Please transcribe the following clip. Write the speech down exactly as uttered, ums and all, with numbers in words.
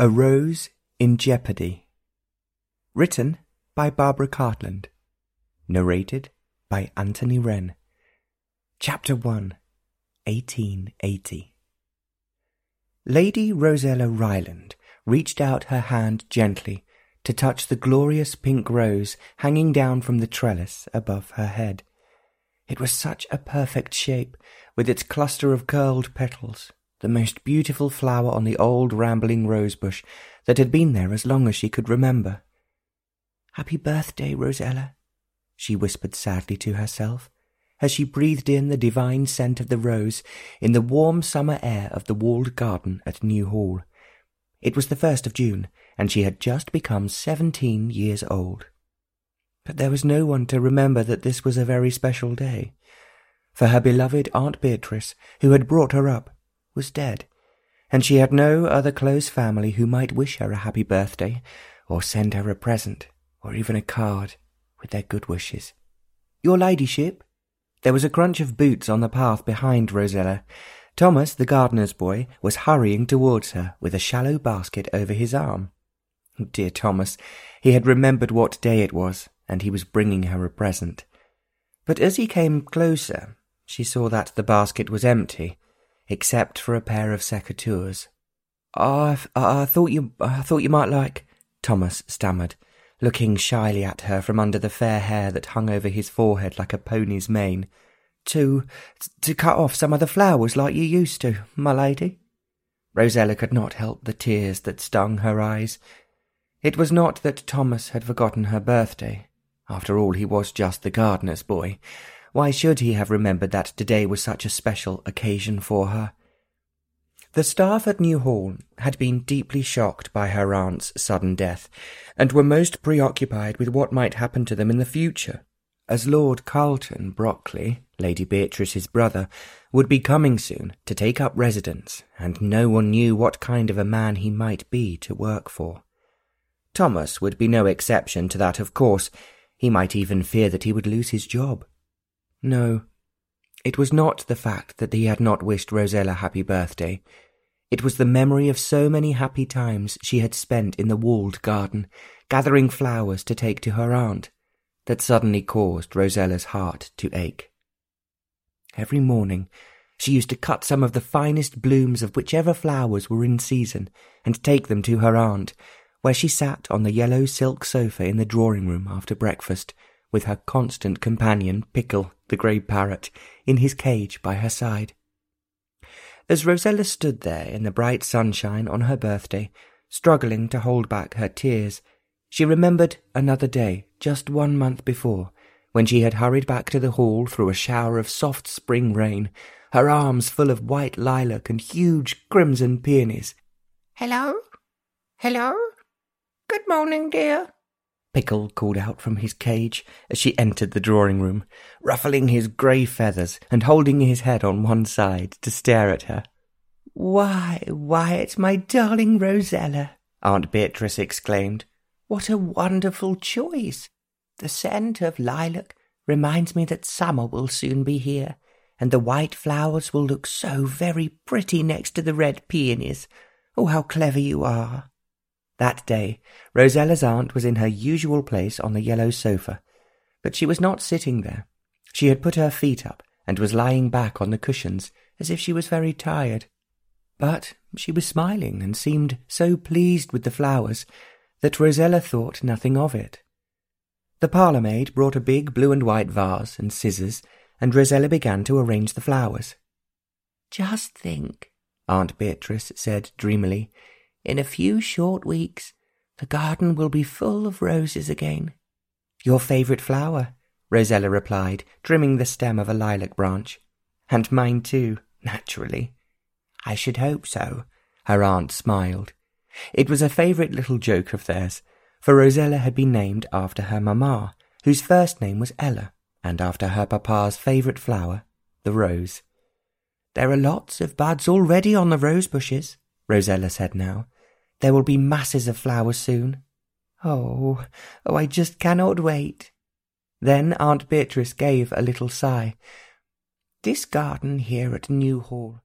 A Rose in Jeopardy. Written by Barbara Cartland. Narrated by Anthony Wren. Chapter one, eighteen eighty. Lady Rosella Ryland reached out her hand gently to touch the glorious pink rose hanging down from the trellis above her head. It was such a perfect shape, with its cluster of curled petals, the most beautiful flower on the old rambling rosebush that had been there as long as she could remember. "Happy birthday, Rosella," she whispered sadly to herself, as she breathed in the divine scent of the rose in the warm summer air of the walled garden at New Hall. It was the first of June, and she had just become seventeen years old. But there was no one to remember that this was a very special day, for her beloved Aunt Beatrice, who had brought her up, was dead, and she had no other close family who might wish her a happy birthday, or send her a present, or even a card with their good wishes. "Your ladyship?" There was a crunch of boots on the path behind Rosella. Thomas, the gardener's boy, was hurrying towards her with a shallow basket over his arm. Dear Thomas, he had remembered what day it was, and he was bringing her a present. But as he came closer, she saw that the basket was empty, except for a pair of secateurs. I, I, I thought you, I thought you might like," Thomas stammered, looking shyly at her from under the fair hair that hung over his forehead like a pony's mane. To, to cut off some of the flowers like you used to, my lady." Rosella could not help the tears that stung her eyes. It was not that Thomas had forgotten her birthday. After all, he was just the gardener's boy. Why should he have remembered that today was such a special occasion for her? The staff at New Hall had been deeply shocked by her aunt's sudden death, and were most preoccupied with what might happen to them in the future, as Lord Carlton Brockley, Lady Beatrice's brother, would be coming soon to take up residence, and no one knew what kind of a man he might be to work for. Thomas would be no exception to that, of course. He might even fear that he would lose his job. No, it was not the fact that he had not wished Rosella happy birthday. It was the memory of so many happy times she had spent in the walled garden, gathering flowers to take to her aunt, that suddenly caused Rosella's heart to ache. Every morning she used to cut some of the finest blooms of whichever flowers were in season and take them to her aunt, where she sat on the yellow silk sofa in the drawing-room after breakfast, with her constant companion, Pickle, the grey parrot, in his cage by her side. As Rosella stood there in the bright sunshine on her birthday, struggling to hold back her tears, she remembered another day, just one month before, when she had hurried back to the hall through a shower of soft spring rain, her arms full of white lilac and huge crimson peonies. "Hello? Hello? Good morning, dear," Pickle called out from his cage as she entered the drawing-room, ruffling his grey feathers and holding his head on one side to stare at her. "Why, why, it's my darling Rosella," Aunt Beatrice exclaimed. "What a wonderful choice! The scent of lilac reminds me that summer will soon be here, and the white flowers will look so very pretty next to the red peonies. Oh, how clever you are!" That day, Rosella's aunt was in her usual place on the yellow sofa, but she was not sitting there. She had put her feet up and was lying back on the cushions as if she was very tired. But she was smiling and seemed so pleased with the flowers that Rosella thought nothing of it. The parlour-maid brought a big blue and white vase and scissors, and Rosella began to arrange the flowers. "Just think," Aunt Beatrice said dreamily, "in a few short weeks the garden will be full of roses again." "Your favourite flower," Rosella replied, trimming the stem of a lilac branch. "And mine too, naturally." "I should hope so," her aunt smiled. It was a favourite little joke of theirs, for Rosella had been named after her mamma, whose first name was Ella, and after her papa's favourite flower, the rose. "There are lots of buds already on the rose bushes," Rosella said now. "There will be masses of flowers soon. Oh, oh, I just cannot wait." Then Aunt Beatrice gave a little sigh. "This garden here at New Hall